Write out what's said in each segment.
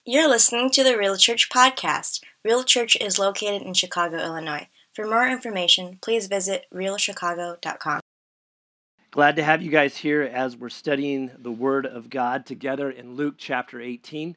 You're listening to the Real Church podcast. Real Church is located in Chicago, Illinois. For more information, please visit realchicago.com. Glad to have you guys here as we're studying the Word of God together in Luke chapter 18.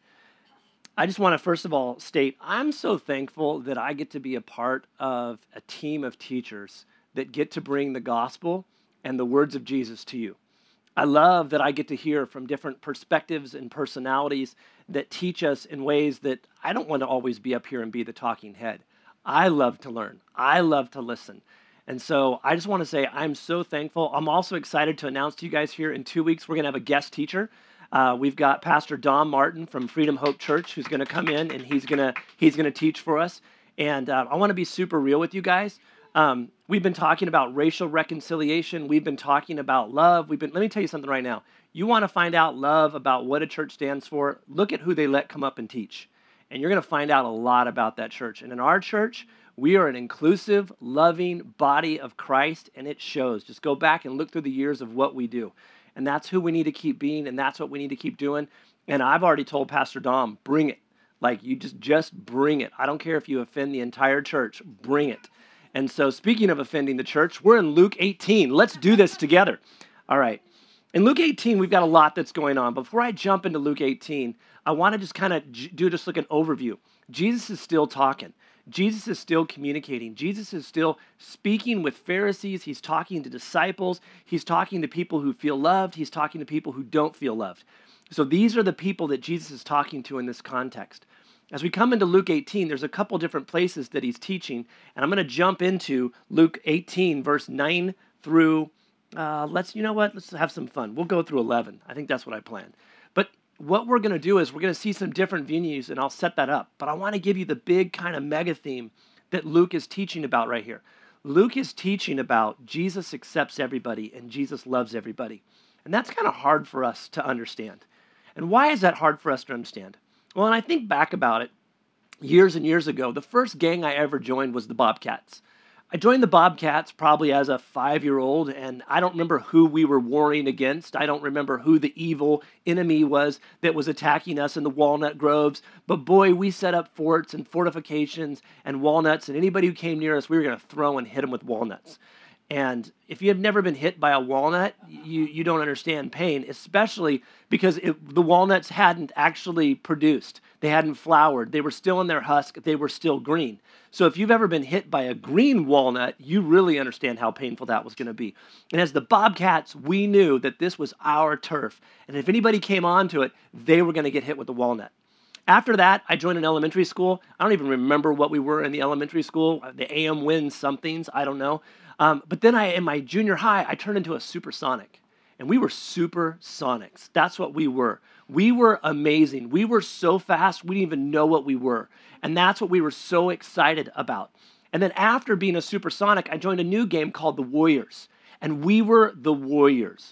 I just want to first of all state I'm so thankful that I get to be a part of a team of teachers that get to bring the gospel and the words of Jesus to you. I love that I get to hear from different perspectives and personalities that teach us in ways that I don't want to always be up here and be the talking head. I love to learn. I love to listen. And so I just want to say I'm so thankful. I'm also excited to announce to you guys here in 2 weeks, we're going to have a guest teacher. We've got Pastor Dom Martin from Freedom Hope Church who's going to come in and he's going to teach for us. And I want to be super real with you guys. We've been talking about racial reconciliation. We've been talking about love. Let me tell you something right now. You want to find out love about what a church stands for, look at who they let come up and teach. And you're going to find out a lot about that church. And in our church, we are an inclusive, loving body of Christ, and it shows. Just go back and look through the years of what we do. And that's who we need to keep being, and that's what we need to keep doing. And I've already told Pastor Dom, bring it. Like, you just bring it. I don't care if you offend the entire church. Bring it. And so speaking of offending the church, we're in Luke 18. Let's do this together. All right. In Luke 18, we've got a lot that's going on. Before I jump into Luke 18, I want to just kind of do just like an overview. Jesus is still talking. Jesus is still communicating. Jesus is still speaking with Pharisees. He's talking to disciples. He's talking to people who feel loved. He's talking to people who don't feel loved. So these are the people that Jesus is talking to in this context. As we come into Luke 18, there's a couple different places that he's teaching, and I'm going to jump into Luke 18, verse 9 through, let's have some fun. We'll go through 11. I think that's what I planned. But what we're going to do is we're going to see some different venues, and I'll set that up. But I want to give you the big kind of mega theme that Luke is teaching about right here. Luke is teaching about Jesus accepts everybody, and Jesus loves everybody. And that's kind of hard for us to understand. And why is that hard for us to understand? Well, and I think back about it, years and years ago, the first gang I ever joined was the Bobcats. I joined the Bobcats probably as a 5-year-old, and I don't remember who we were warring against. I don't remember who the evil enemy was that was attacking us in the walnut groves. But boy, we set up forts and fortifications and walnuts, and anybody who came near us, we were going to throw and hit them with walnuts. And if you have never been hit by a walnut, you don't understand pain, especially because the walnuts hadn't actually produced. They hadn't flowered. They were still in their husk. They were still green. So if you've ever been hit by a green walnut, you really understand how painful that was going to be. And as the Bobcats, we knew that this was our turf. And if anybody came onto it, they were going to get hit with the walnut. After that, I joined an elementary school. I don't even remember what we were in the elementary school. The AM Win somethings, I don't know. But then in my junior high, I turned into a supersonic. And we were supersonics. That's what we were. We were amazing. We were so fast, we didn't even know what we were. And that's what we were so excited about. And then after being a supersonic, I joined a new game called the Warriors. And we were the Warriors.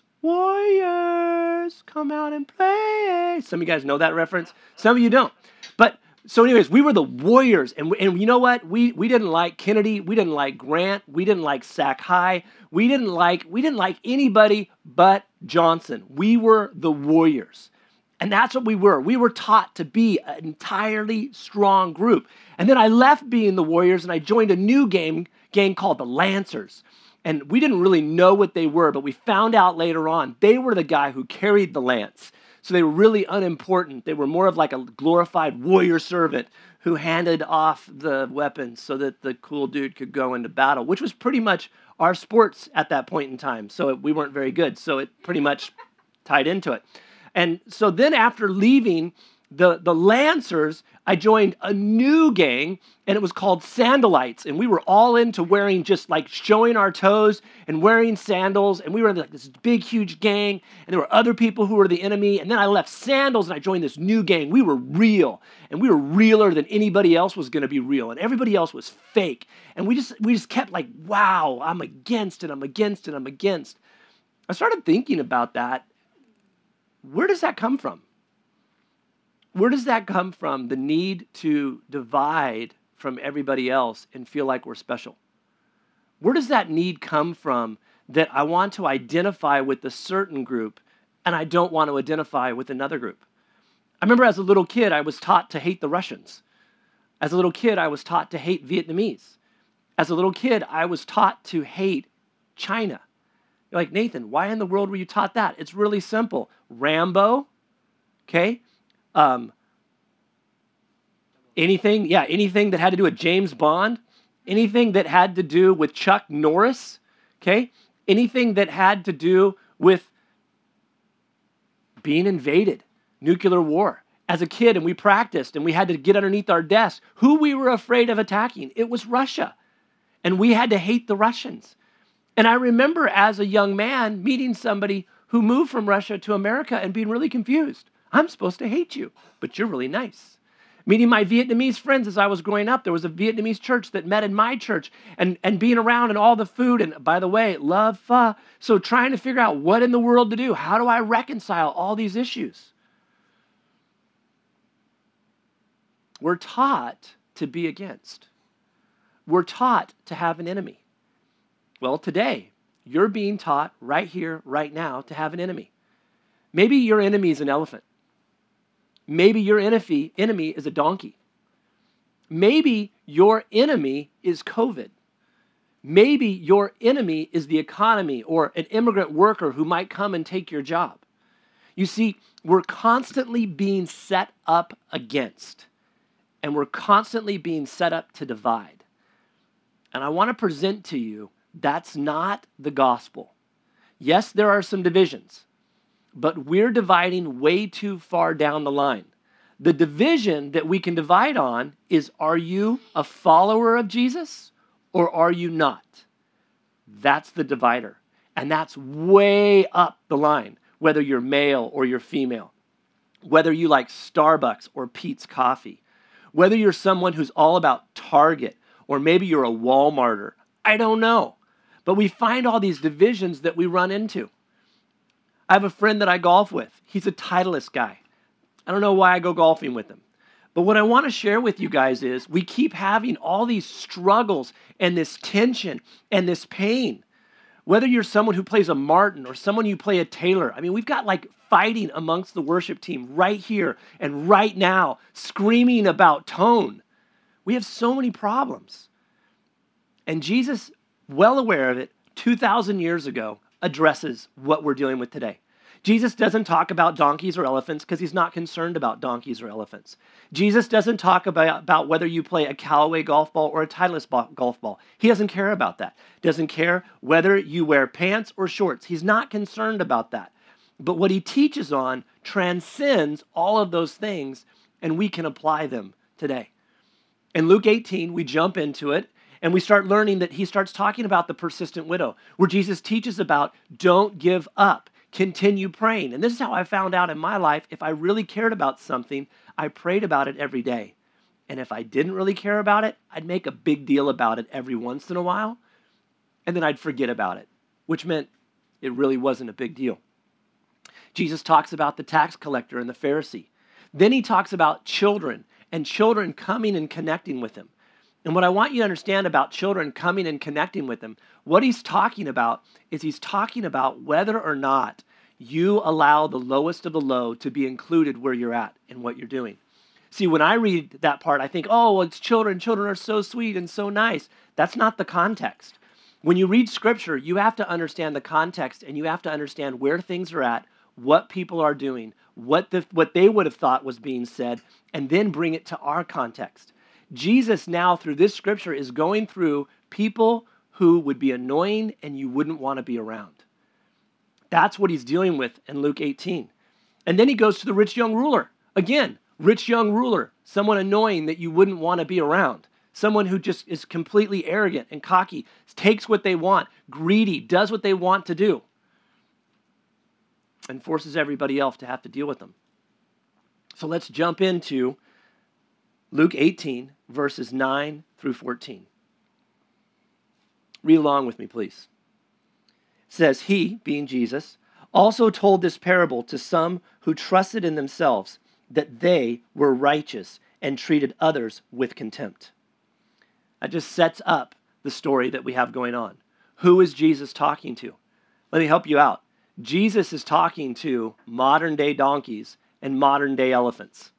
Warriors, come out and play. Some of you guys know that reference. Some of you don't. But so anyways, we were the Warriors. And you know what? We didn't like Kennedy. We didn't like Grant. We didn't like Sac High. We didn't like anybody but Johnson. We were the Warriors. And that's what we were. We were taught to be an entirely strong group. And then I left being the Warriors and I joined a new gang called the Lancers. And we didn't really know what they were, but we found out later on they were the guy who carried the lance. So they were really unimportant. They were more of like a glorified warrior servant who handed off the weapons so that the cool dude could go into battle, which was pretty much our sports at that point in time. So we weren't very good. So it pretty much tied into it. And so then after leaving the Lancers, I joined a new gang, and it was called Sandalites. And we were all into wearing, just like showing our toes and wearing sandals. And we were like this big, huge gang. And there were other people who were the enemy. And then I left sandals and I joined this new gang. We were real. And we were realer than anybody else was going to be real. And everybody else was fake. And we just kept like, wow, I'm against it. I'm against it. I'm against. I started thinking about that. Where does that come from? Where does that come from, the need to divide from everybody else and feel like we're special? Where does that need come from that I want to identify with a certain group and I don't want to identify with another group? I remember as a little kid, I was taught to hate the Russians. As a little kid, I was taught to hate Vietnamese. As a little kid, I was taught to hate China. You're like, Nathan, why in the world were you taught that? It's really simple. Rambo, okay? Anything that had to do with James Bond, anything that had to do with Chuck Norris, okay? Anything that had to do with being invaded, nuclear war. As a kid, and we practiced, and we had to get underneath our desk, who we were afraid of attacking, it was Russia. And we had to hate the Russians. And I remember as a young man meeting somebody who moved from Russia to America and being really confused. I'm supposed to hate you, but you're really nice. Meeting my Vietnamese friends as I was growing up, there was a Vietnamese church that met in my church, and being around and all the food, and by the way, love pho. So trying to figure out what in the world to do. How do I reconcile all these issues? We're taught to be against. We're taught to have an enemy. Well, today, you're being taught right here, right now, to have an enemy. Maybe your enemy is an elephant. Maybe your enemy is a donkey. Maybe your enemy is COVID. Maybe your enemy is the economy or an immigrant worker who might come and take your job. You see, we're constantly being set up against, and we're constantly being set up to divide. And I want to present to you, that's not the gospel. Yes, there are some divisions, but we're dividing way too far down the line. The division that we can divide on is, are you a follower of Jesus or are you not? That's the divider. And that's way up the line, whether you're male or you're female, whether you like Starbucks or Peet's Coffee, whether you're someone who's all about Target, or maybe you're a Walmarter. I don't know. But we find all these divisions that we run into. I have a friend that I golf with. He's a Titleist guy. I don't know why I go golfing with him. But what I want to share with you guys is we keep having all these struggles and this tension and this pain. Whether you're someone who plays a Martin or someone who play a Taylor, I mean, we've got like fighting amongst the worship team right here and right now, screaming about tone. We have so many problems. And Jesus, well aware of it, 2,000 years ago, addresses what we're dealing with today. Jesus doesn't talk about donkeys or elephants because he's not concerned about donkeys or elephants. Jesus doesn't talk about whether you play a Callaway golf ball or a Titleist golf ball. He doesn't care about that. Doesn't care whether you wear pants or shorts. He's not concerned about that. But what he teaches on transcends all of those things, and we can apply them today. In Luke 18, we jump into it, and we start learning that he starts talking about the persistent widow, where Jesus teaches about don't give up, continue praying. And this is how I found out in my life, if I really cared about something, I prayed about it every day. And if I didn't really care about it, I'd make a big deal about it every once in a while, and then I'd forget about it, which meant it really wasn't a big deal. Jesus talks about the tax collector and the Pharisee. Then he talks about children and children coming and connecting with him. And what I want you to understand about children coming and connecting with him, what he's talking about is he's talking about whether or not you allow the lowest of the low to be included where you're at and what you're doing. See, when I read that part, I think, oh, well, it's children. Children are so sweet and so nice. That's not the context. When you read Scripture, you have to understand the context and you have to understand where things are at, what people are doing, what they would have thought was being said, and then bring it to our context. Jesus now, through this Scripture, is going through people who would be annoying and you wouldn't want to be around. That's what he's dealing with in Luke 18. And then he goes to the rich young ruler. Again, rich young ruler, someone annoying that you wouldn't want to be around. Someone who just is completely arrogant and cocky, takes what they want, greedy, does what they want to do, and forces everybody else to have to deal with them. So let's jump into Luke 18, verses 9 through 14. Read along with me, please. It says, he, being Jesus, also told this parable to some who trusted in themselves that they were righteous and treated others with contempt. That just sets up the story that we have going on. Who is Jesus talking to? Let me help you out. Jesus is talking to modern day donkeys and modern day elephants.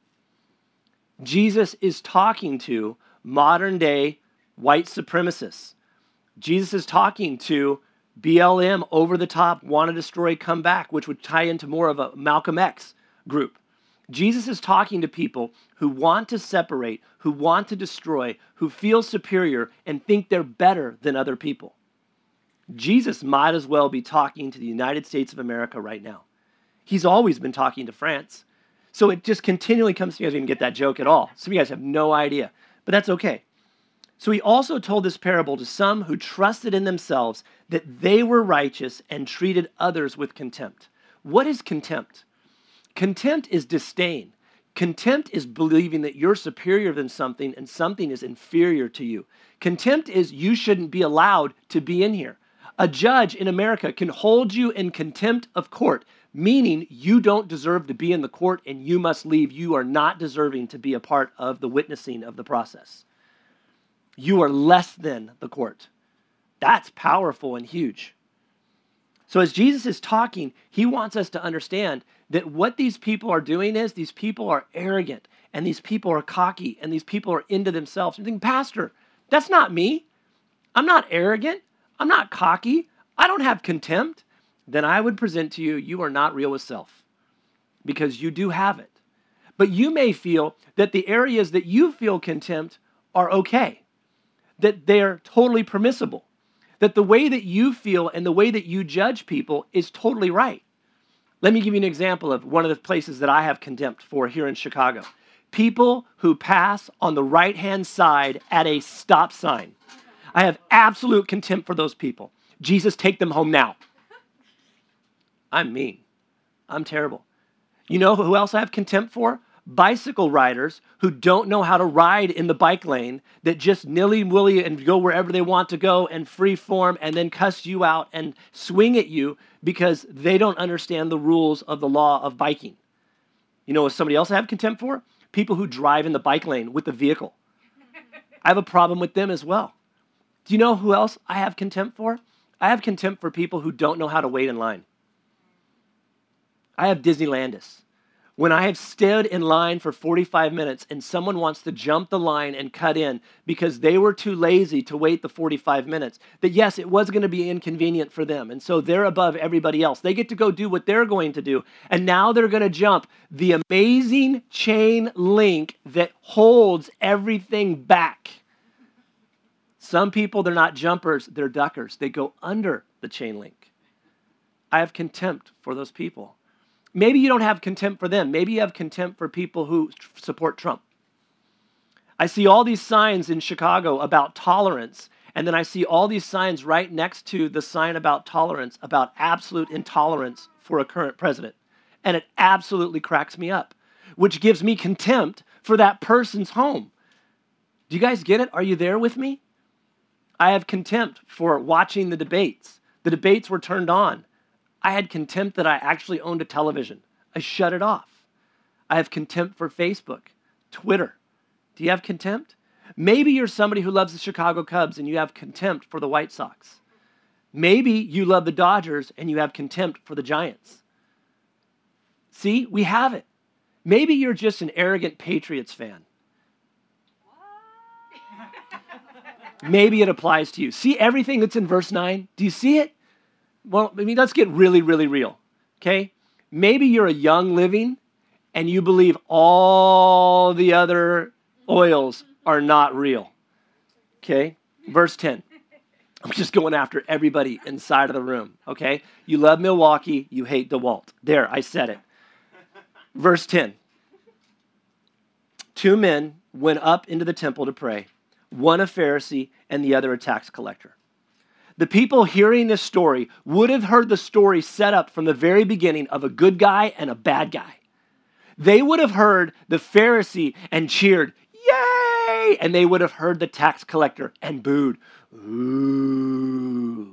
Jesus is talking to modern day white supremacists. Jesus is talking to BLM, over the top, want to destroy, come back, which would tie into more of a Malcolm X group. Jesus is talking to people who want to separate, who want to destroy, who feel superior and think they're better than other people. Jesus might as well be talking to the United States of America right now. He's always been talking to France. So it just continually comes to you guys didn't get that joke at all. Some of you guys have no idea, but that's okay. So he also told this parable to some who trusted in themselves that they were righteous and treated others with contempt. What is contempt? Contempt is disdain. Contempt is believing that you're superior than something and something is inferior to you. Contempt is you shouldn't be allowed to be in here. A judge in America can hold you in contempt of court, meaning you don't deserve to be in the court and you must leave. You are not deserving to be a part of the witnessing of the process. You are less than the court. That's powerful and huge. So as Jesus is talking, he wants us to understand that what these people are doing is these people are arrogant and these people are cocky and these people are into themselves. You think, Pastor, that's not me. I'm not arrogant. I'm not cocky. I don't have contempt. Then I would present to you, you are not real with self because you do have it. But you may feel that the areas that you feel contempt are okay, that they're totally permissible, that the way that you feel and the way that you judge people is totally right. Let me give you an example of one of the places that I have contempt for here in Chicago. People who pass on the right-hand side at a stop sign. I have absolute contempt for those people. Jesus, take them home now. I'm mean. I'm terrible. You know who else I have contempt for? Bicycle riders who don't know how to ride in the bike lane, that just nilly-willy and go wherever they want to go and free form and then cuss you out and swing at you because they don't understand the rules of the law of biking. You know what somebody else I have contempt for? People who drive in the bike lane with the vehicle. I have a problem with them as well. Do you know who else I have contempt for? I have contempt for people who don't know how to wait in line. I have Disneylandus. When I have stood in line for 45 minutes and someone wants to jump the line and cut in because they were too lazy to wait the 45 minutes, that yes, it was going to be inconvenient for them. And so they're above everybody else. They get to go do what they're going to do. And now they're going to jump the amazing chain link that holds everything back. Some people, they're not jumpers, they're duckers. They go under the chain link. I have contempt for those people. Maybe you don't have contempt for them. Maybe you have contempt for people who support Trump. I see all these signs in Chicago about tolerance, and then I see all these signs right next to the sign about tolerance, about absolute intolerance for a current president. And it absolutely cracks me up, which gives me contempt for that person's home. Do you guys get it? Are you there with me? I have contempt for watching the debates. The debates were turned on. I had contempt that I actually owned a television. I shut it off. I have contempt for Facebook, Twitter. Do you have contempt? Maybe you're somebody who loves the Chicago Cubs and you have contempt for the White Sox. Maybe you love the Dodgers and you have contempt for the Giants. See, we have it. Maybe you're just an arrogant Patriots fan. Maybe it applies to you. See everything that's in verse 9? Do you see it? Well, let's get really, really real, okay? Maybe you're a Young Living and you believe all the other oils are not real, okay? Verse 10. I'm just going after everybody inside of the room, okay? You love Milwaukee, you hate DeWalt. There, I said it. Verse 10. 2 men went up into the temple to pray, one a Pharisee and the other a tax collector. The people hearing this story would have heard the story set up from the very beginning of a good guy and a bad guy. They would have heard the Pharisee and cheered, yay! And they would have heard the tax collector and booed, ooh.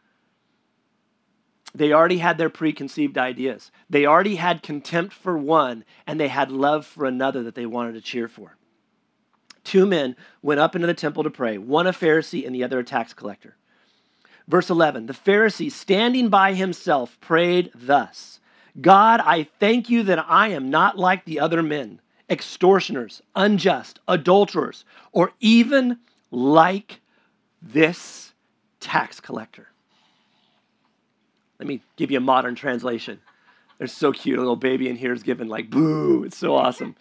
They already had their preconceived ideas. They already had contempt for one, and they had love for another that they wanted to cheer for. 2 men went up into the temple to pray, one a Pharisee and the other a tax collector. Verse 11, the Pharisee, standing by himself, prayed thus, God, I thank you that I am not like the other men, extortioners, unjust, adulterers, or even like this tax collector. Let me give you a modern translation. They're so cute. A little baby in here is giving like, boo. It's so awesome.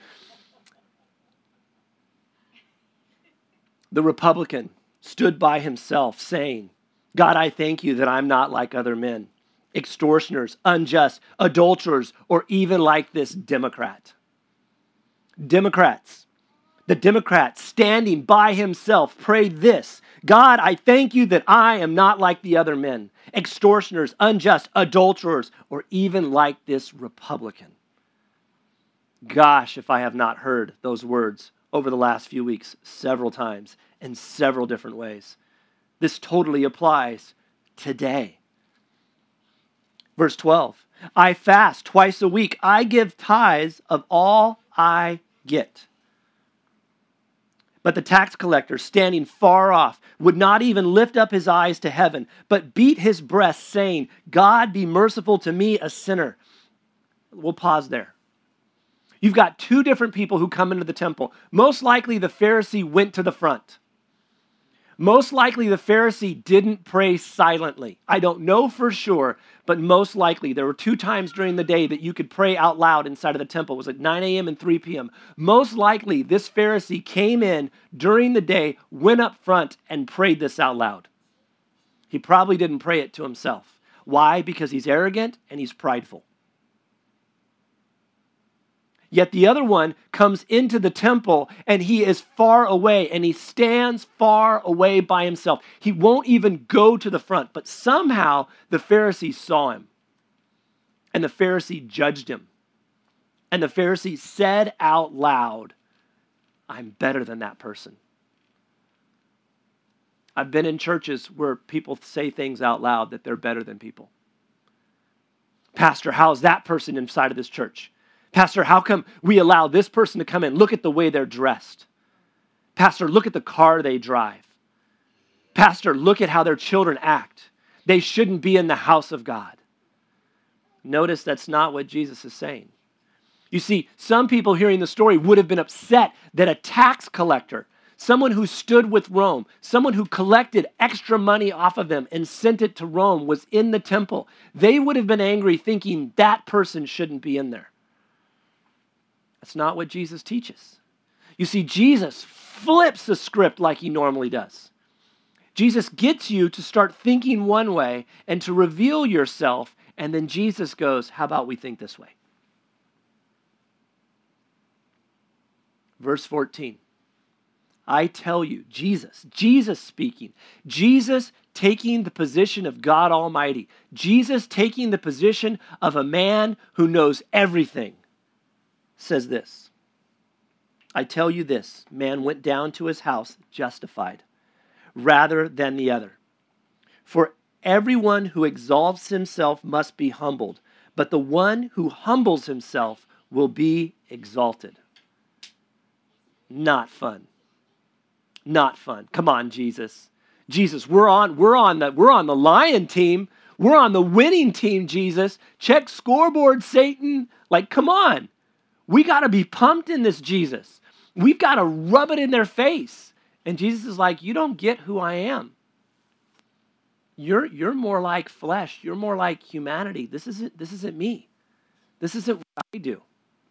The Republican stood by himself saying, God, I thank you that I'm not like other men, extortioners, unjust, adulterers, or even like this Democrat. The Democrat standing by himself prayed this, God, I thank you that I am not like the other men, extortioners, unjust, adulterers, or even like this Republican. Gosh, if I have not heard those words over the last few weeks several times in several different ways. This totally applies today. Verse 12, I fast twice a week. I give tithes of all I get. But the tax collector, standing far off, would not even lift up his eyes to heaven, but beat his breast, saying, God, be merciful to me, a sinner. We'll pause there. You've got two different people who come into the temple. Most likely the Pharisee went to the front. Most likely the Pharisee didn't pray silently. I don't know for sure, but most likely there were 2 times during the day that you could pray out loud inside of the temple. It was at 9 a.m. and 3 p.m. Most likely this Pharisee came in during the day, went up front, and prayed this out loud. He probably didn't pray it to himself. Why? Because he's arrogant and he's prideful. Yet the other one comes into the temple and he is far away and he stands far away by himself. He won't even go to the front, but somehow the Pharisee saw him and the Pharisee judged him. And the Pharisee said out loud, I'm better than that person. I've been in churches where people say things out loud that they're better than people. Pastor, how's that person inside of this church? Pastor, how come we allow this person to come in? Look at the way they're dressed. Pastor, look at the car they drive. Pastor, look at how their children act. They shouldn't be in the house of God. Notice that's not what Jesus is saying. You see, some people hearing the story would have been upset that a tax collector, someone who stood with Rome, someone who collected extra money off of them and sent it to Rome, was in the temple. They would have been angry thinking that person shouldn't be in there. That's not what Jesus teaches. You see, Jesus flips the script like he normally does. Jesus gets you to start thinking one way and to reveal yourself, and then Jesus goes, how about we think this way? Verse 14. I tell you, Jesus speaking, Jesus taking the position of God Almighty, Jesus taking the position of a man who knows everything, says this, I tell you this, man went down to his house justified rather than the other. For everyone who exalts himself must be humbled, but the one who humbles himself will be exalted. Not fun. Not fun. Come on, Jesus. Jesus, we're on the lion team. We're on the winning team, Jesus. Check scoreboard, Satan. Like, come on. We got to be pumped in this, Jesus. We've got to rub it in their face. And Jesus is like, you don't get who I am. You're more like flesh. You're more like humanity. This isn't me. This isn't what I do.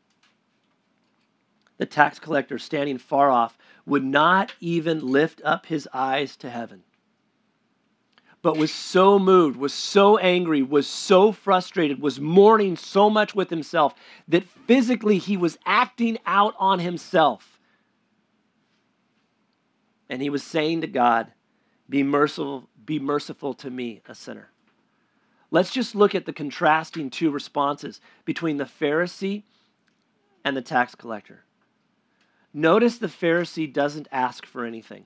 The tax collector, standing far off, would not even lift up his eyes to heaven, but was so moved, was so angry, was so frustrated, was mourning so much with himself that physically he was acting out on himself. And he was saying to God, be merciful to me, a sinner. Let's just look at the contrasting 2 responses between the Pharisee and the tax collector. Notice the Pharisee doesn't ask for anything.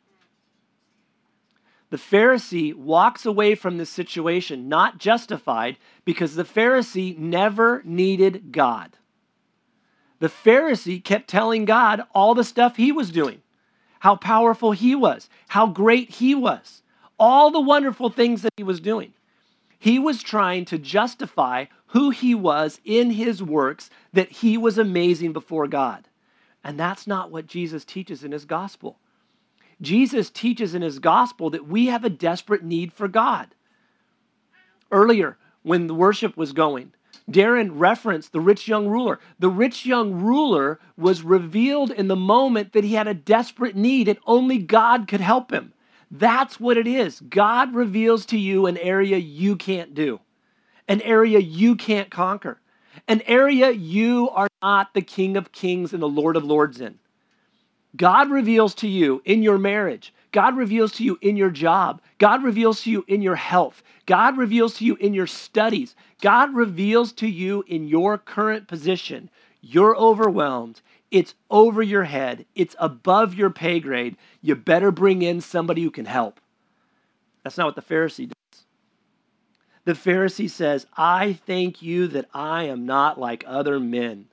The Pharisee walks away from this situation not justified because the Pharisee never needed God. The Pharisee kept telling God all the stuff he was doing, how powerful he was, how great he was, all the wonderful things that he was doing. He was trying to justify who he was in his works, that he was amazing before God. And that's not what Jesus teaches in his gospel. Jesus teaches in his gospel that we have a desperate need for God. Earlier, when the worship was going, Darren referenced the rich young ruler. The rich young ruler was revealed in the moment that he had a desperate need and only God could help him. That's what it is. God reveals to you an area you can't do, an area you can't conquer, an area you are not the King of Kings and the Lord of Lords in. God reveals to you in your marriage. God reveals to you in your job. God reveals to you in your health. God reveals to you in your studies. God reveals to you in your current position. You're overwhelmed. It's over your head. It's above your pay grade. You better bring in somebody who can help. That's not what the Pharisee does. The Pharisee says, I thank you that I am not like other men.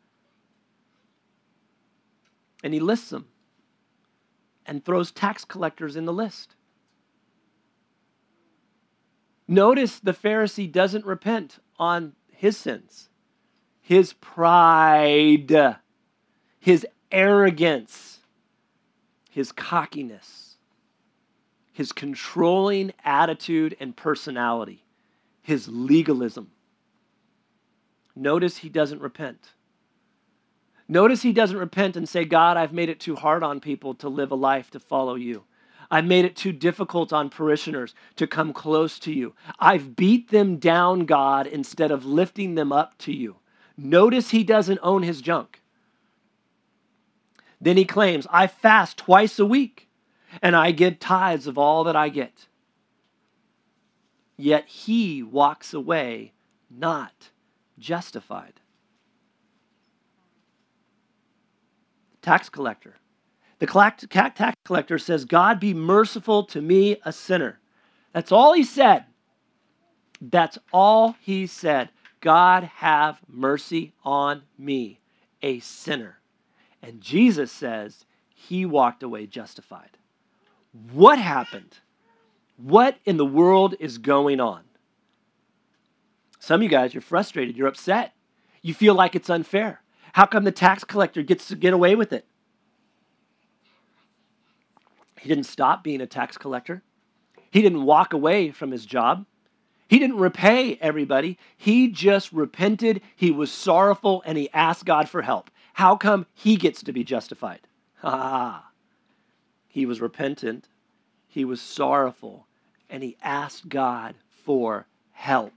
And he lists them and throws tax collectors in the list. Notice the Pharisee doesn't repent on his sins, his pride, his arrogance, his cockiness, his controlling attitude and personality, his legalism. Notice he doesn't repent. Notice he doesn't repent and say, God, I've made it too hard on people to live a life to follow you. I've made it too difficult on parishioners to come close to you. I've beat them down, God, instead of lifting them up to you. Notice he doesn't own his junk. Then he claims, I fast twice a week and I give tithes of all that I get. Yet he walks away not justified. Tax collector. The tax collector says, God, be merciful to me, a sinner. That's all he said. That's all he said. God, have mercy on me, a sinner. And Jesus says he walked away justified. What happened? What in the world is going on? Some of you guys, you're frustrated. You're upset. You feel like it's unfair. How come the tax collector gets to get away with it? He didn't stop being a tax collector. He didn't walk away from his job. He didn't repay everybody. He just repented. He was sorrowful and he asked God for help. How come he gets to be justified? He was repentant. He was sorrowful and he asked God for help.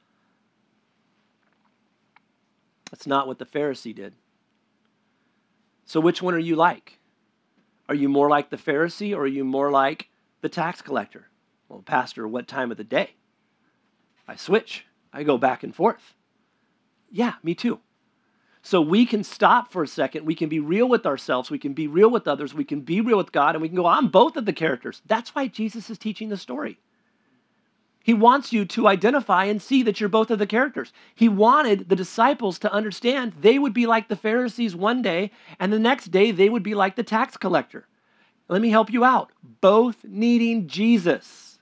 That's not what the Pharisee did. So which one are you like? Are you more like the Pharisee or are you more like the tax collector? Well, Pastor, what time of the day? I switch. I go back and forth. Yeah, me too. So we can stop for a second. We can be real with ourselves. We can be real with others. We can be real with God. And we can go, I'm both of the characters. That's why Jesus is teaching the story. He wants you to identify and see that you're both of the characters. He wanted the disciples to understand they would be like the Pharisees one day, and the next day they would be like the tax collector. Let me help you out. Both needing Jesus.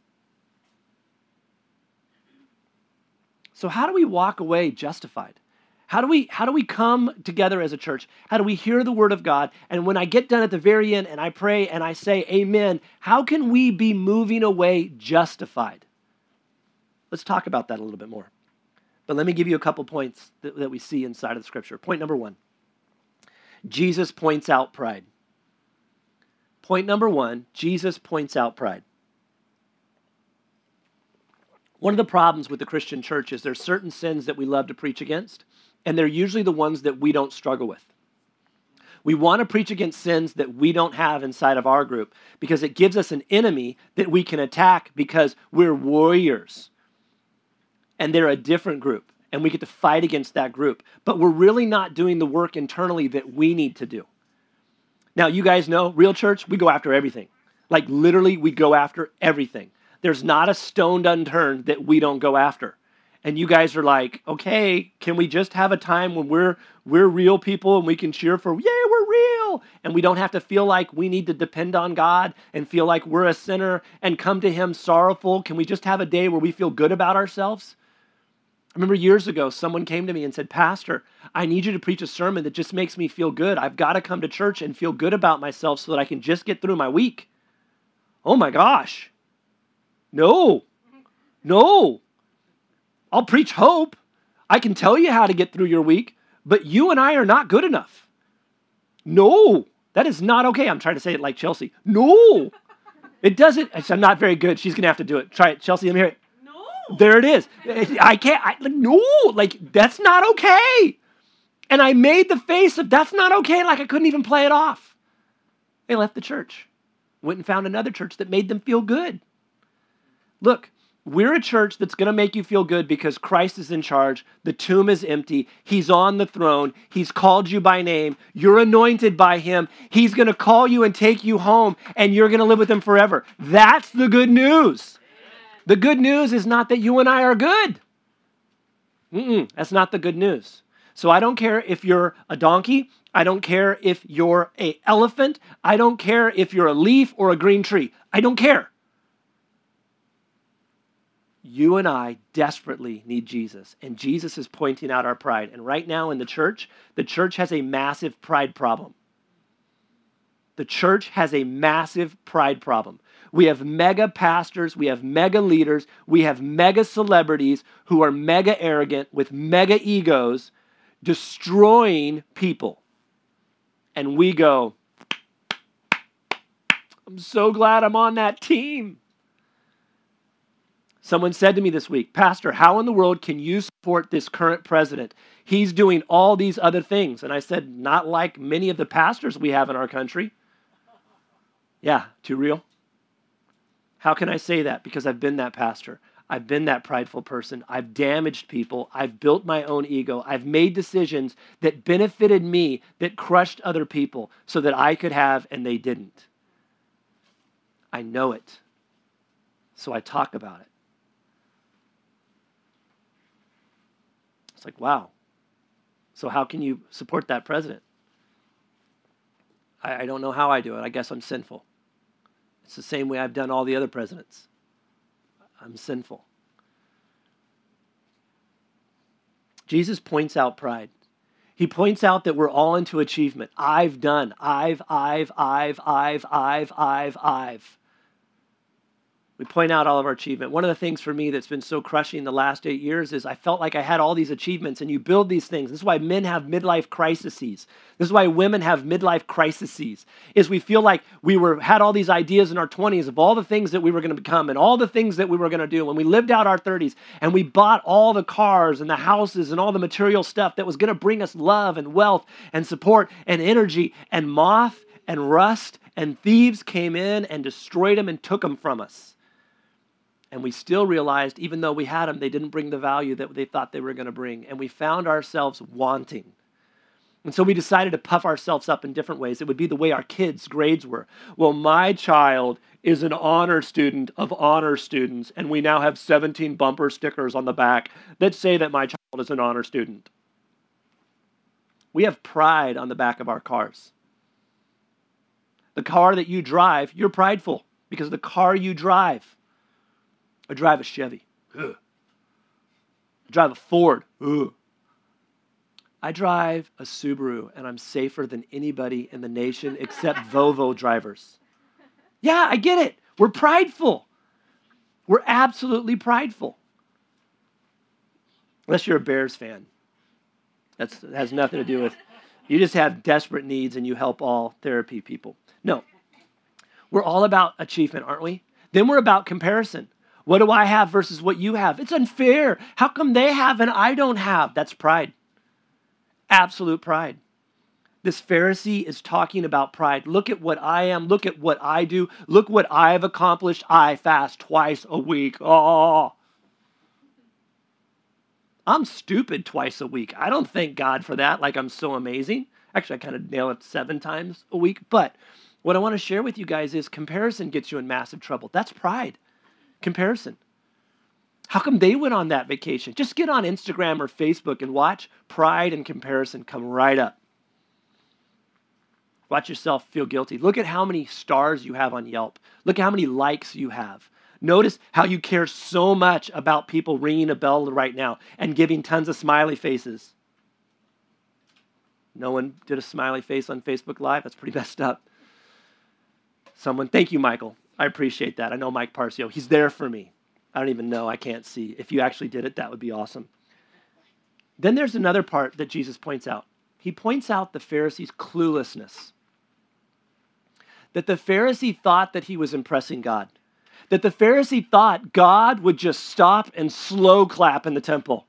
So how do we walk away justified? How do we come together as a church? How do we hear the word of God? And when I get done at the very end and I pray and I say amen, how can we be moving away justified? Let's talk about that a little bit more. But let me give you a couple points that we see inside of the scripture. Point number one, Jesus points out pride. Point number one, Jesus points out pride. One of the problems with the Christian church is there's certain sins that we love to preach against, and they're usually the ones that we don't struggle with. We want to preach against sins that we don't have inside of our group because it gives us an enemy that we can attack because we're warriors. And they're a different group, and we get to fight against that group. But we're really not doing the work internally that we need to do. Now, you guys know, Real Church, we go after everything. Like, literally, we go after everything. There's not a stone unturned that we don't go after. And you guys are like, okay, can we just have a time when we're real people and we can cheer for, yay, we're real. And we don't have to feel like we need to depend on God and feel like we're a sinner and come to him sorrowful. Can we just have a day where we feel good about ourselves? I remember years ago, someone came to me and said, Pastor, I need you to preach a sermon that just makes me feel good. I've got to come to church and feel good about myself so that I can just get through my week. Oh my gosh. No. I'll preach hope. I can tell you how to get through your week, but you and I are not good enough. No, that is not okay. I'm trying to say it like Chelsea. No, it doesn't. I'm not very good. She's going to have to do it. Try it. Chelsea, let me hear it. There it is. I can't. That's not okay. And I made the face of that's not okay, like I couldn't even play it off. They left the church, went and found another church that made them feel good. Look, we're a church that's going to make you feel good because Christ is in charge. The tomb is empty. He's on the throne. He's called you by name. You're anointed by him. He's going to call you and take you home, and you're going to live with him forever. That's the good news. The good news is not that you and I are good. That's not the good news. So I don't care if you're a donkey. I don't care if you're an elephant. I don't care if you're a leaf or a green tree. I don't care. You and I desperately need Jesus, and Jesus is pointing out our pride. And right now in the church has a massive pride problem. The church has a massive pride problem. We have mega pastors, we have mega leaders, we have mega celebrities who are mega arrogant with mega egos, destroying people. And we go, I'm so glad I'm on that team. Someone said to me this week, Pastor, how in the world can you support this current president? He's doing all these other things. And I said, not like many of the pastors we have in our country. Yeah, too real? How can I say that? Because I've been that pastor. I've been that prideful person. I've damaged people. I've built my own ego. I've made decisions that benefited me, that crushed other people so that I could have and they didn't. I know it. So I talk about it. It's like, wow. So how can you support that president? I don't know how I do it. I guess I'm sinful. It's the same way I've done all the other presidents. I'm sinful. Jesus points out pride. He points out that we're all into achievement. I've done. I've. We point out all of our achievement. One of the things for me that's been so crushing the last 8 years is I felt like I had all these achievements, and you build these things. This is why men have midlife crises. This is why women have midlife crises, is we feel like we had all these ideas in our 20s of all the things that we were going to become and all the things that we were going to do when we lived out our 30s, and we bought all the cars and the houses and all the material stuff that was going to bring us love and wealth and support and energy, and moth and rust and thieves came in and destroyed them and took them from us. And we still realized, even though we had them, they didn't bring the value that they thought they were going to bring. And we found ourselves wanting. And so we decided to puff ourselves up in different ways. It would be the way our kids' grades were. Well, my child is an honor student of honor students, and we now have 17 bumper stickers on the back that say that my child is an honor student. We have pride on the back of our cars. The car that you drive, you're prideful because of the car you drive. I drive a Chevy. Ugh. I drive a Ford. Ugh. I drive a Subaru, and I'm safer than anybody in the nation except Volvo drivers. Yeah, I get it. We're prideful. We're absolutely prideful. Unless you're a Bears fan. That has nothing to do with, you just have desperate needs and you help all therapy people. No. We're all about achievement, aren't we? Then we're about comparison. What do I have versus what you have? It's unfair. How come they have and I don't have? That's pride. Absolute pride. This Pharisee is talking about pride. Look at what I am. Look at what I do. Look what I've accomplished. I fast twice a week. Oh, I'm stupid twice a week. I don't thank God for that like I'm so amazing. Actually, I kind of nail it 7 times a week. But what I want to share with you guys is comparison gets you in massive trouble. That's pride. Comparison. How come they went on that vacation? Just get on Instagram or Facebook and watch pride and comparison come right up. Watch yourself feel guilty. Look at how many stars you have on Yelp. Look at how many likes you have. Notice how you care so much about people ringing a bell right now and giving tons of smiley faces. No one did a smiley face on Facebook Live? That's pretty messed up. Someone, thank you, Michael. I appreciate that. I know Mike Parcio. He's there for me. I don't even know. I can't see. If you actually did it, that would be awesome. Then there's another part that Jesus points out. He points out the Pharisees' cluelessness. That the Pharisee thought that he was impressing God. That the Pharisee thought God would just stop and slow clap in the temple.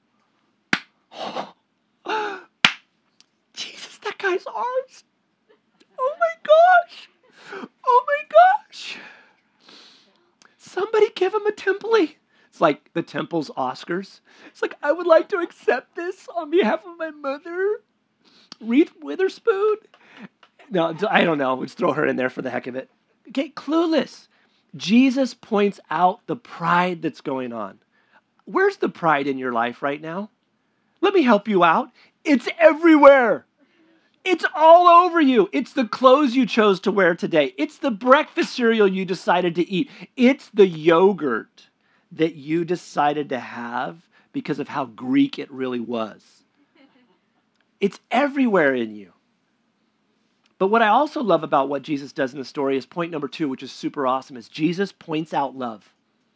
Jesus, that guy's arms. Oh my gosh. Oh my gosh. Somebody give him a temple. It's like the temple's Oscars. It's like, I would like to accept this on behalf of my mother, Reese Witherspoon. No, I don't know. Let's throw her in there for the heck of it. Okay, clueless. Jesus points out the pride that's going on. Where's the pride in your life right now? Let me help you out. It's everywhere. It's all over you. It's the clothes you chose to wear today. It's the breakfast cereal you decided to eat. It's the yogurt that you decided to have because of how Greek it really was. It's everywhere in you. But what I also love about what Jesus does in the story is point number 2, which is super awesome, is Jesus points out love.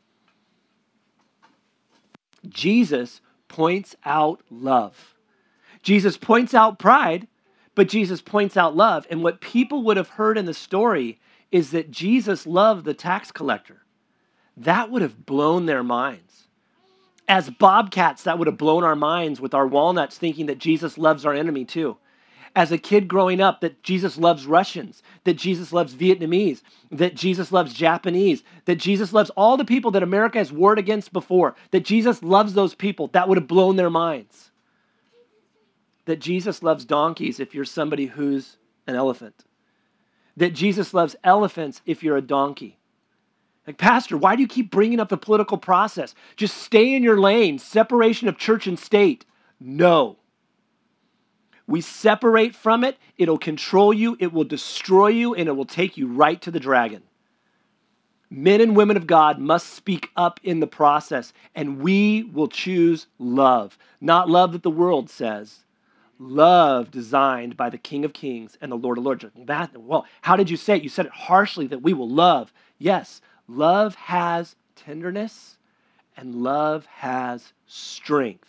Jesus points out love. Jesus points out pride, but Jesus points out love. And what people would have heard in the story is that Jesus loved the tax collector. That would have blown their minds. As bobcats, that would have blown our minds with our walnuts thinking that Jesus loves our enemy too. As a kid growing up, that Jesus loves Russians, that Jesus loves Vietnamese, that Jesus loves Japanese, that Jesus loves all the people that America has warred against before, that Jesus loves those people. That would have blown their minds. That Jesus loves donkeys if you're somebody who's an elephant. That Jesus loves elephants if you're a donkey. Like, Pastor, why do you keep bringing up the political process? Just stay in your lane. Separation of church and state. No. We separate from it. It'll control you. It will destroy you. And it will take you right to the dragon. Men and women of God must speak up in the process. And we will choose love. Not love that the world says. Love designed by the King of Kings and the Lord of Lords. Well, how did you say it? You said it harshly, that we will love. Yes, love has tenderness and love has strength.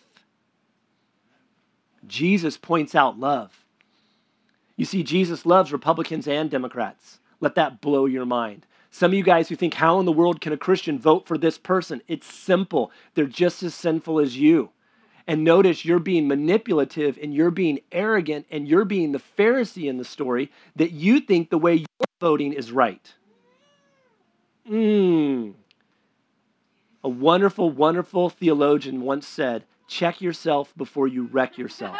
Jesus points out love. You see, Jesus loves Republicans and Democrats. Let that blow your mind. Some of you guys who think, how in the world can a Christian vote for this person? It's simple. They're just as sinful as you. And notice you're being manipulative and you're being arrogant and you're being the Pharisee in the story that you think the way you're voting is right. A wonderful, wonderful theologian once said, check yourself before you wreck yourself.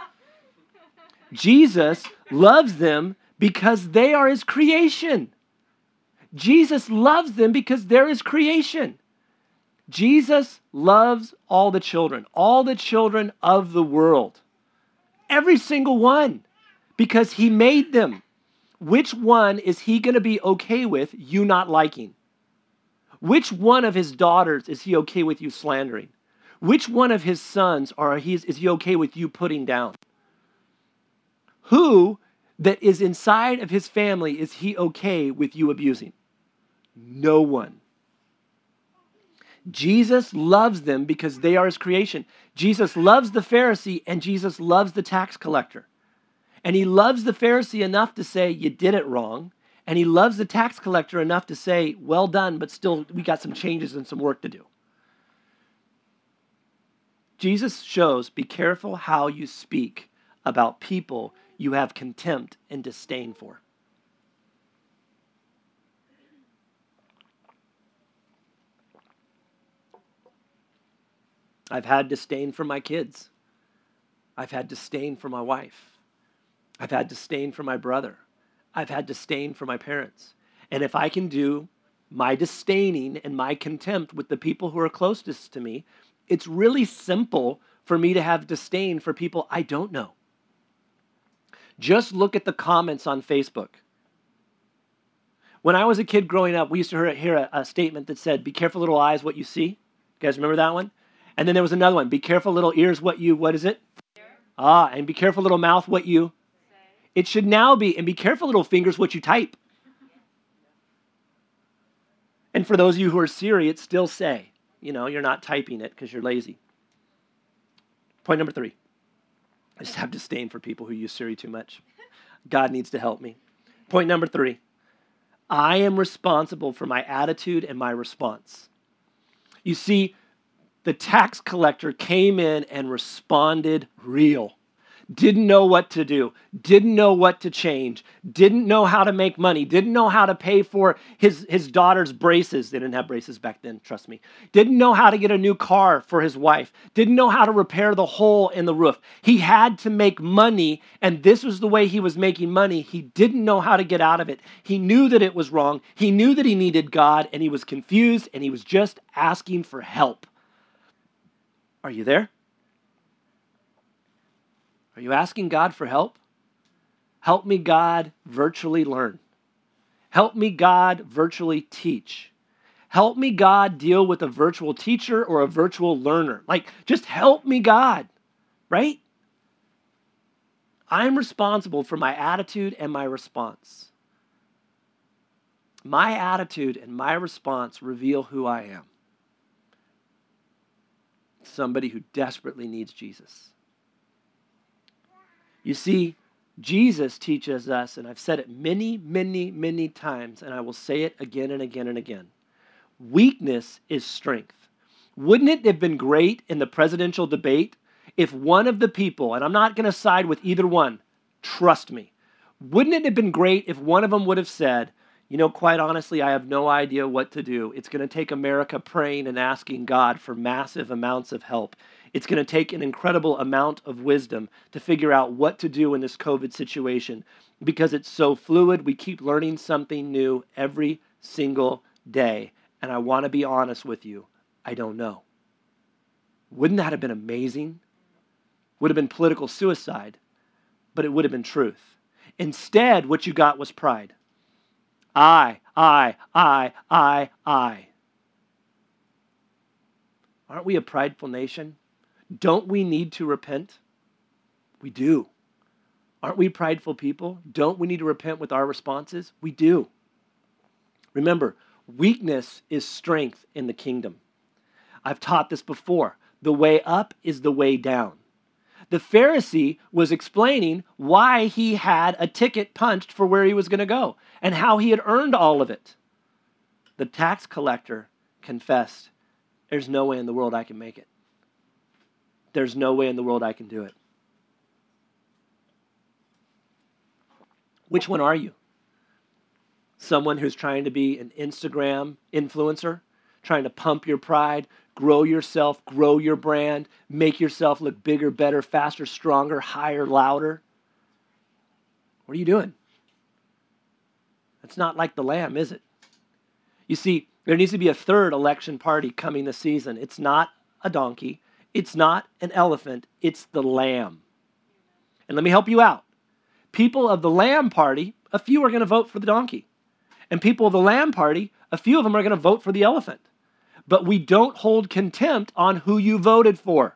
Jesus loves them because they are his creation. Jesus loves them because they're his creation. Jesus loves all the children of the world. Every single one, because he made them. Which one is he going to be okay with you not liking? Which one of his daughters is he okay with you slandering? Which one of his sons is he okay with you putting down? Who that is inside of his family is he okay with you abusing? No one. Jesus loves them because they are his creation. Jesus loves the Pharisee and Jesus loves the tax collector. And he loves the Pharisee enough to say, you did it wrong. And he loves the tax collector enough to say, well done, but still we got some changes and some work to do. Jesus shows, be careful how you speak about people you have contempt and disdain for. I've had disdain for my kids. I've had disdain for my wife. I've had disdain for my brother. I've had disdain for my parents. And if I can do my disdaining and my contempt with the people who are closest to me, it's really simple for me to have disdain for people I don't know. Just look at the comments on Facebook. When I was a kid growing up, we used to hear a statement that said, be careful, little eyes, what you see. You guys remember that one? And then there was another one, be careful, little ears, what is it? And be careful, little mouth, what you say. It should now be, and be careful, little fingers, what you type. And for those of you who are Siri, it's still say. You're not typing it because you're lazy. Point number 3. I just have disdain for people who use Siri too much. God needs to help me. Point number 3. I am responsible for my attitude and my response. You see, the tax collector came in and responded real. Didn't know what to do, didn't know what to change, didn't know how to make money, didn't know how to pay for his daughter's braces. They didn't have braces back then, trust me. Didn't know how to get a new car for his wife. Didn't know how to repair the hole in the roof. He had to make money, and this was the way he was making money. He didn't know how to get out of it. He knew that it was wrong. He knew that he needed God, and he was confused, and he was just asking for help. Are you there? Are you asking God for help? Help me, God, virtually learn. Help me, God, virtually teach. Help me, God, deal with a virtual teacher or a virtual learner. Just help me, God, right? I'm responsible for my attitude and my response. My attitude and my response reveal who I am. Somebody who desperately needs Jesus. You see, Jesus teaches us, and I've said it many, many, many times, and I will say it again and again and again. Weakness is strength. Wouldn't it have been great in the presidential debate if one of the people, and I'm not going to side with either one, trust me, wouldn't it have been great if one of them would have said, quite honestly, I have no idea what to do. It's going to take America praying and asking God for massive amounts of help. It's going to take an incredible amount of wisdom to figure out what to do in this COVID situation because it's so fluid. We keep learning something new every single day. And I want to be honest with you, I don't know. Wouldn't that have been amazing? Would have been political suicide, but it would have been truth. Instead, what you got was pride. I. Aren't we a prideful nation? Don't we need to repent? We do. Aren't we prideful people? Don't we need to repent with our responses? We do. Remember, weakness is strength in the kingdom. I've taught this before. The way up is the way down. The Pharisee was explaining why he had a ticket punched for where he was going to go and how he had earned all of it. The tax collector confessed, there's no way in the world I can make it. There's no way in the world I can do it. Which one are you? Someone who's trying to be an Instagram influencer, trying to pump your pride, grow yourself, grow your brand, make yourself look bigger, better, faster, stronger, higher, louder? What are you doing? That's not like the lamb, is it? You see, there needs to be a third election party coming this season. It's not a donkey. It's not an elephant. It's the lamb. And let me help you out. People of the lamb party, a few are going to vote for the donkey. And people of the lamb party, a few of them are going to vote for the elephant. But we don't hold contempt on who you voted for.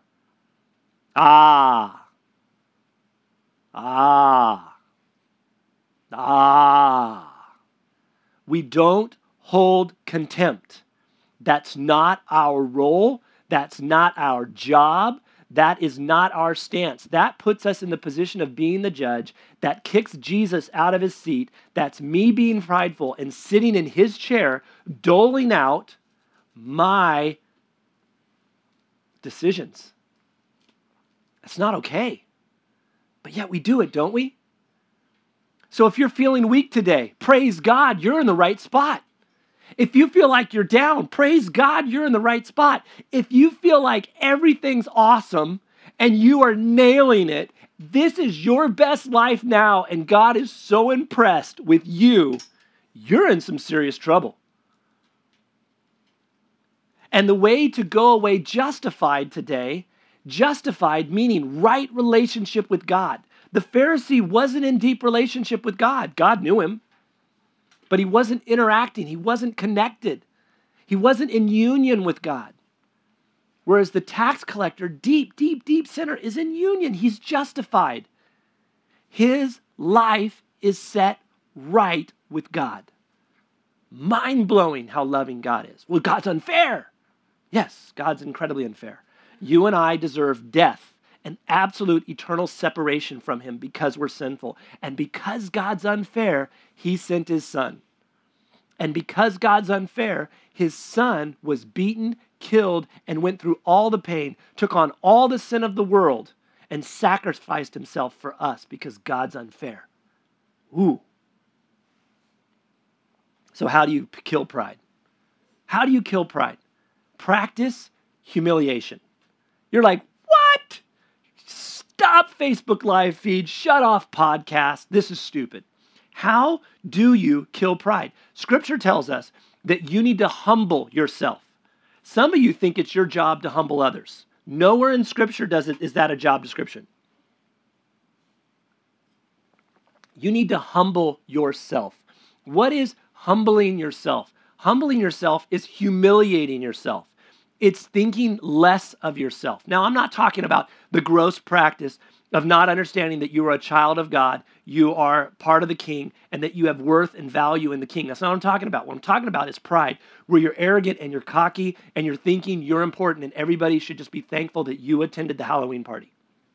We don't hold contempt. That's not our role. That's not our job. That is not our stance. That puts us in the position of being the judge. That kicks Jesus out of his seat. That's me being prideful and sitting in his chair, doling out my decisions. That's not okay. But yet we do it, don't we? So if you're feeling weak today, praise God, you're in the right spot. If you feel like you're down, praise God, you're in the right spot. If you feel like everything's awesome and you are nailing it, this is your best life now, and God is so impressed with you, you're in some serious trouble. And the way to go away justified today, justified meaning right relationship with God. The Pharisee wasn't in deep relationship with God. God knew him. but he wasn't interacting. He wasn't connected. He wasn't in union with God. Whereas the tax collector, deep, deep, deep sinner, is in union. He's justified. His life is set right with God. Mind-blowing how loving God is. Well, God's unfair. Yes, God's incredibly unfair. You and I deserve death, an absolute eternal separation from him because we're sinful. And because God's unfair, he sent his son. And because God's unfair, his son was beaten, killed, and went through all the pain, took on all the sin of the world, and sacrificed himself for us because God's unfair. Ooh. So how do you kill pride? How do you kill pride? Practice humiliation. You're like, what? Stop Facebook live feed, shut off podcast. This is stupid. How do you kill pride? Scripture tells us that you need to humble yourself. Some of you think it's your job to humble others. Nowhere in Scripture is that a job description. You need to humble yourself. What is humbling yourself? Humbling yourself is humiliating yourself. It's thinking less of yourself. Now, I'm not talking about the gross practice of not understanding that you are a child of God, you are part of the King, and that you have worth and value in the King. That's not what I'm talking about. What I'm talking about is pride, where you're arrogant and you're cocky and you're thinking you're important and everybody should just be thankful that you attended the Halloween party.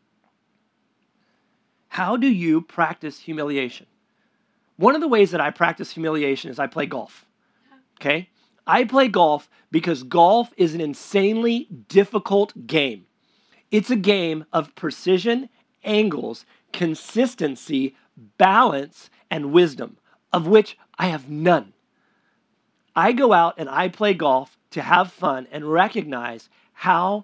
How do you practice humiliation? One of the ways that I practice humiliation is I play golf. Okay? I play golf because golf is an insanely difficult game. It's a game of precision, angles, consistency, balance, and wisdom, of which I have none. I go out and I play golf to have fun and recognize how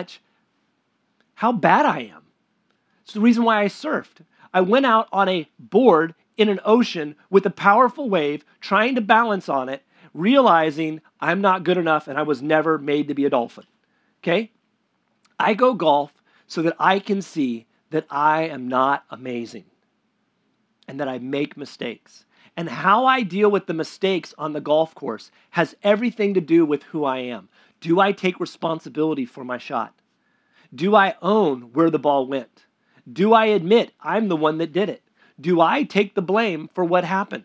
bad I am. It's the reason why I surfed. I went out on a board in an ocean with a powerful wave, trying to balance on it, realizing I'm not good enough and I was never made to be a dolphin. Okay? I go golf so that I can see that I am not amazing and that I make mistakes. And how I deal with the mistakes on the golf course has everything to do with who I am. Do I take responsibility for my shot? Do I own where the ball went? Do I admit I'm the one that did it? Do I take the blame for what happened?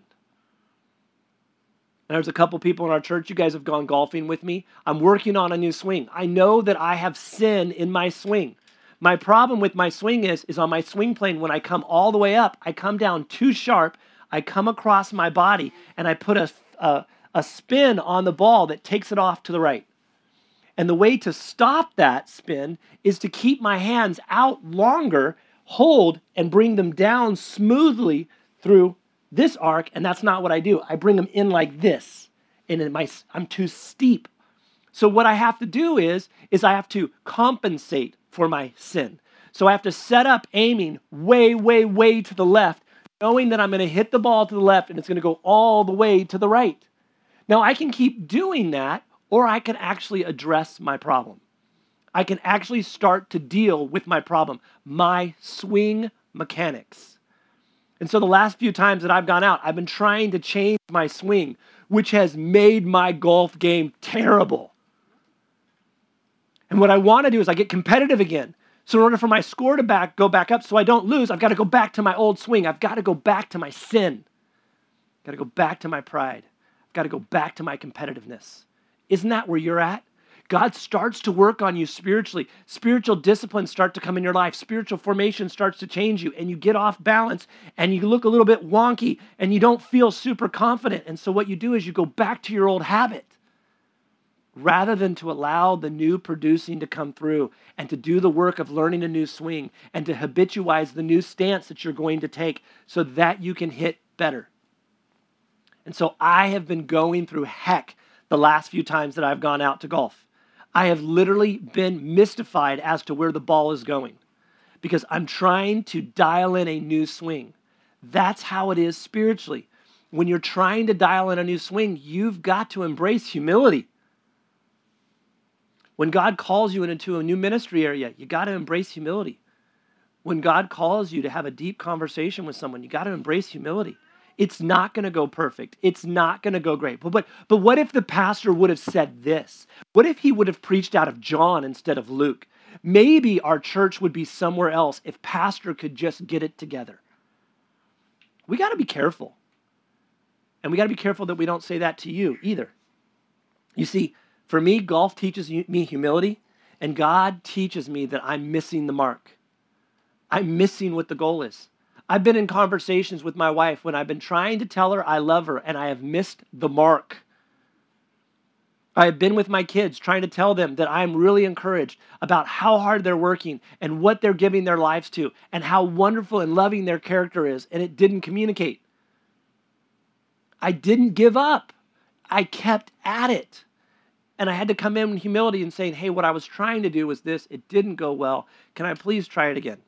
And there's a couple people in our church, you guys have gone golfing with me. I'm working on a new swing. I know that I have sin in my swing. My problem with my swing is on my swing plane, when I come all the way up, I come down too sharp, I come across my body, and I put a spin on the ball that takes it off to the right. And the way to stop that spin is to keep my hands out longer, hold, and bring them down smoothly through this arc, and that's not what I do. I bring them in like this, and I'm too steep. So what I have to do is I have to compensate for my sin. So I have to set up aiming way, way, way to the left, knowing that I'm going to hit the ball to the left and it's going to go all the way to the right. Now I can keep doing that, or I can actually address my problem. I can actually start to deal with my problem, my swing mechanics. And so the last few times that I've gone out, I've been trying to change my swing, which has made my golf game terrible. And what I want to do is I get competitive again. So in order for my score to go back up so I don't lose, I've got to go back to my old swing. I've got to go back to my sin. I've got to go back to my pride. I've got to go back to my competitiveness. Isn't that where you're at? God starts to work on you spiritually. Spiritual disciplines start to come in your life. Spiritual formation starts to change you, and you get off balance, and you look a little bit wonky, and you don't feel super confident. And so what you do is you go back to your old habit rather than to allow the new producing to come through and to do the work of learning a new swing and to habituize the new stance that you're going to take so that you can hit better. And so I have been going through heck the last few times that I've gone out to golf. I have literally been mystified as to where the ball is going because I'm trying to dial in a new swing. That's how it is spiritually. When you're trying to dial in a new swing, you've got to embrace humility. When God calls you into a new ministry area, you got to embrace humility. When God calls you to have a deep conversation with someone, you got to embrace humility. It's not going to go perfect. It's not going to go great. But what if the pastor would have said this? What if he would have preached out of John instead of Luke? Maybe our church would be somewhere else if pastor could just get it together. We got to be careful. And we got to be careful that we don't say that to you either. You see, for me, golf teaches me humility, and God teaches me that I'm missing the mark. I'm missing what the goal is. I've been in conversations with my wife when I've been trying to tell her I love her, and I have missed the mark. I have been with my kids trying to tell them that I'm really encouraged about how hard they're working and what they're giving their lives to and how wonderful and loving their character is, and it didn't communicate. I didn't give up. I kept at it. And I had to come in humility and saying, hey, what I was trying to do was this. It didn't go well. Can I please try it again?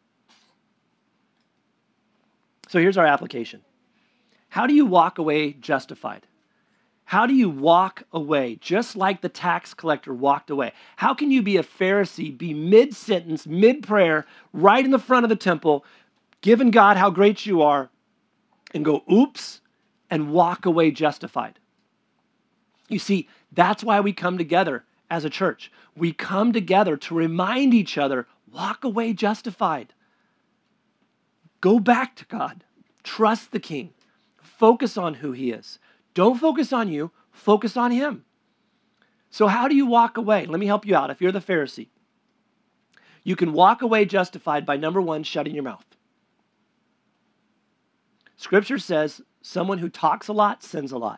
So here's our application. How do you walk away justified? How do you walk away just like the tax collector walked away? How can you be a Pharisee, be mid-sentence, mid-prayer, right in the front of the temple, giving God how great you are, and go, oops, and walk away justified? You see, that's why we come together as a church. We come together to remind each other, walk away justified. Go back to God. Trust the King. Focus on who he is. Don't focus on you. Focus on him. So how do you walk away? Let me help you out. If you're the Pharisee, you can walk away justified by, number one, shutting your mouth. Scripture says someone who talks a lot sins a lot.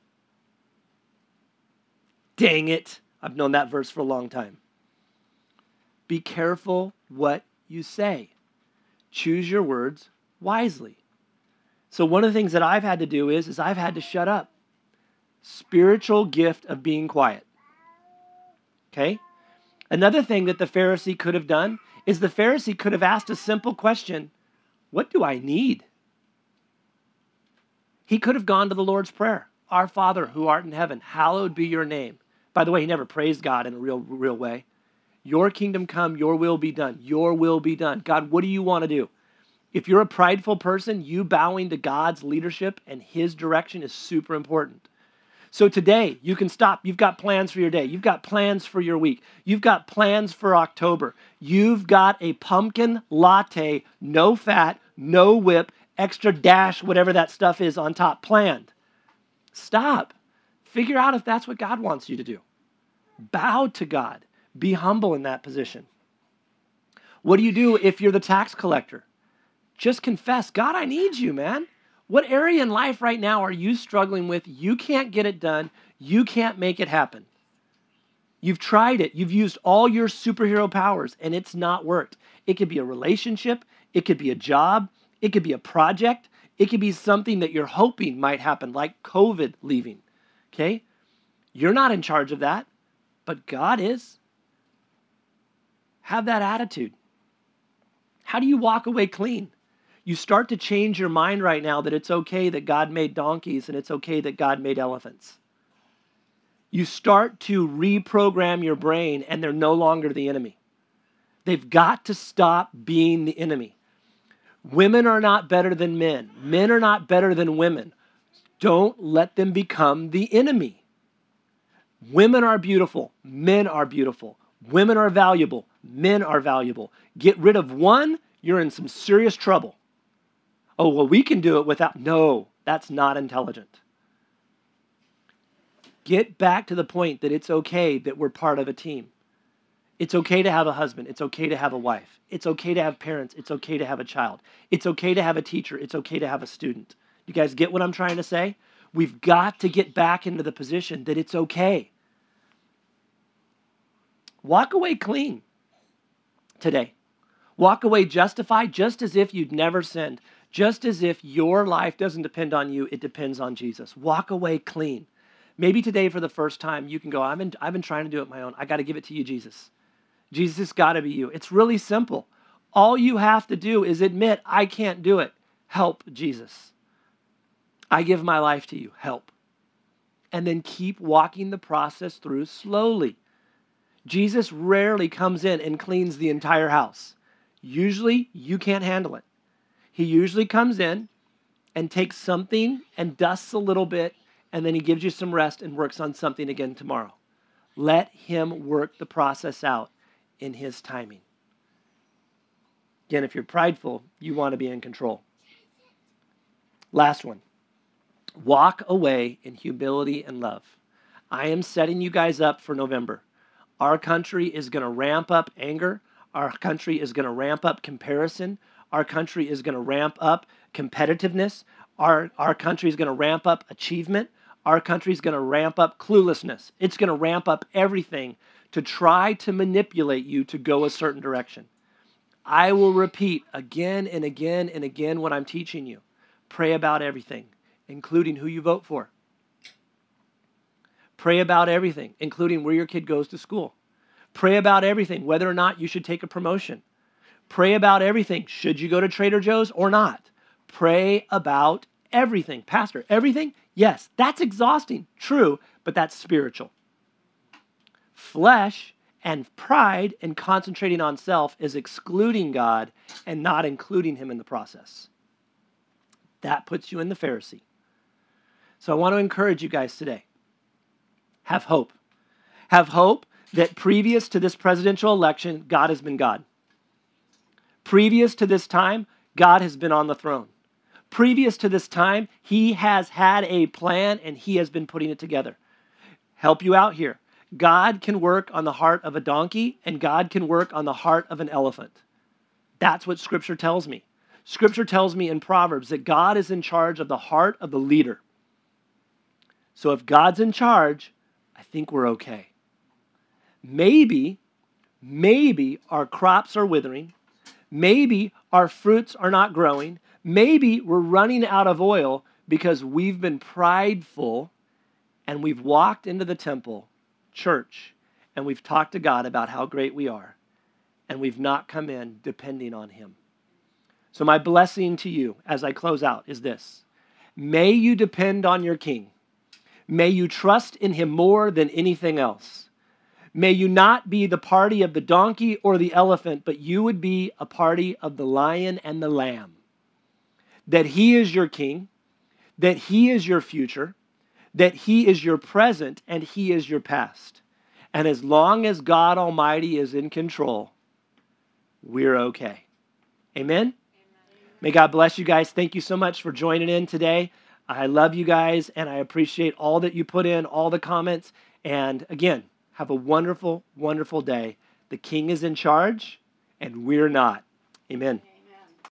Dang it. I've known that verse for a long time. Be careful what you say. Choose your words wisely. So one of the things that I've had to do is I've had to shut up. Spiritual gift of being quiet. Okay? Another thing that the Pharisee could have done is the Pharisee could have asked a simple question, what do I need? He could have gone to the Lord's Prayer. Our Father who art in heaven, hallowed be your name. By the way, he never praised God in a real way. Your kingdom come, your will be done. Your will be done. God, what do you want to do? If you're a prideful person, you bowing to God's leadership and his direction is super important. So today, you can stop. You've got plans for your day. You've got plans for your week. You've got plans for October. You've got a pumpkin latte, no fat, no whip, extra dash, whatever that stuff is on top, planned. Stop. Figure out if that's what God wants you to do. Bow to God. Be humble in that position. What do you do if you're the tax collector? Just confess, God, I need you, man. What area in life right now are you struggling with? You can't get it done. You can't make it happen. You've tried it. You've used all your superhero powers, and it's not worked. It could be a relationship. It could be a job. It could be a project. It could be something that you're hoping might happen, like COVID leaving. Okay? You're not in charge of that, but God is. Have that attitude. How do you walk away clean? You start to change your mind right now that it's okay that God made donkeys and it's okay that God made elephants. You start to reprogram your brain and they're no longer the enemy. They've got to stop being the enemy. Women are not better than men. Men are not better than women. Don't let them become the enemy. Women are beautiful. Men are beautiful. Women are valuable. Men are valuable. Get rid of one, you're in some serious trouble. Oh, well, we can do it without. No, that's not intelligent. Get back to the point that it's okay that we're part of a team. It's okay to have a husband. It's okay to have a wife. It's okay to have parents. It's okay to have a child. It's okay to have a teacher. It's okay to have a student. You guys get what I'm trying to say? We've got to get back into the position that it's okay. Walk away clean today. Walk away justified just as if you'd never sinned. Just as if your life doesn't depend on you, it depends on Jesus. Walk away clean. Maybe today for the first time you can go, I've been trying to do it my own. I got to give it to you, Jesus. Jesus, it's got to be you. It's really simple. All you have to do is admit, I can't do it. Help, Jesus. I give my life to you. Help. And then keep walking the process through slowly. Jesus rarely comes in and cleans the entire house. Usually, you can't handle it. He usually comes in and takes something and dusts a little bit, and then he gives you some rest and works on something again tomorrow. Let him work the process out in his timing. Again, if you're prideful, you want to be in control. Last one. Walk away in humility and love. I am setting you guys up for November. Our country is going to ramp up anger. Our country is going to ramp up comparison. Our country is going to ramp up competitiveness. Our country is going to ramp up achievement. Our country is going to ramp up cluelessness. It's going to ramp up everything to try to manipulate you to go a certain direction. I will repeat again and again and again what I'm teaching you. Pray about everything, including who you vote for. Pray about everything, including where your kid goes to school. Pray about everything, whether or not you should take a promotion. Pray about everything, should you go to Trader Joe's or not. Pray about everything. Pastor, everything? Yes, that's exhausting, true, but that's spiritual. Flesh and pride and concentrating on self is excluding God and not including him in the process. That puts you in the Pharisee. So I want to encourage you guys today. Have hope. Have hope that previous to this presidential election, God has been God. Previous to this time, God has been on the throne. Previous to this time, he has had a plan and he has been putting it together. Help you out here. God can work on the heart of a donkey and God can work on the heart of an elephant. That's what Scripture tells me. Scripture tells me in Proverbs that God is in charge of the heart of the leader. So if God's in charge, I think we're okay. Maybe our crops are withering. Maybe our fruits are not growing. Maybe we're running out of oil because we've been prideful and we've walked into the temple, church, and we've talked to God about how great we are, and we've not come in depending on him. So my blessing to you as I close out is this. May you depend on your King. May you trust in him more than anything else. May you not be the party of the donkey or the elephant, but you would be a party of the lion and the lamb. That he is your king, that he is your future, that he is your present, and he is your past. And as long as God Almighty is in control, we're okay. Amen? May God bless you guys. Thank you so much for joining in today. I love you guys, and I appreciate all that you put in, all the comments. And again, have a wonderful, wonderful day. The King is in charge, and we're not. Amen.